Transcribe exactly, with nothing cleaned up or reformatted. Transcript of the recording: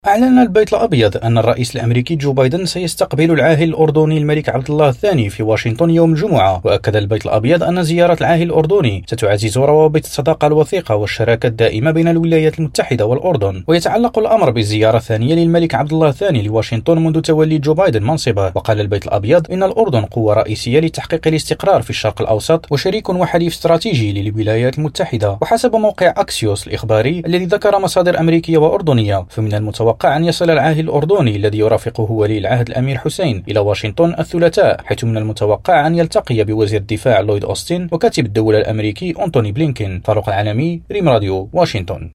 أعلن البيت الأبيض أن الرئيس الأمريكي جو بايدن سيستقبل العاهل الأردني الملك عبد الله الثاني في واشنطن يوم الجمعة. وأكد البيت الأبيض أن زيارة العاهل الأردني ستعزز روابط الصداقة الوثيقة والشراكة الدائمة بين الولايات المتحدة والأردن. ويتعلق الأمر بالزيارة الثانية للملك عبد الله الثاني لواشنطن منذ تولي جو بايدن منصبه. وقال البيت الأبيض إن الأردن قوة رئيسية لتحقيق الاستقرار في الشرق الأوسط وشريك وحليف استراتيجي للولايات المتحدة. وحسب موقع أكسيوس الإخباري الذي ذكر مصادر أمريكية وأردنية، فمن المتوقع أن يصل العاهل الأردني الذي يرافقه ولي العهد الأمير حسين إلى واشنطن الثلاثاء، حيث من المتوقع أن يلتقي بوزير الدفاع لويد أوستن وكاتب الدولة الأمريكي أنتوني بلينكين. فاروق العالمي، ريم راديو، واشنطن.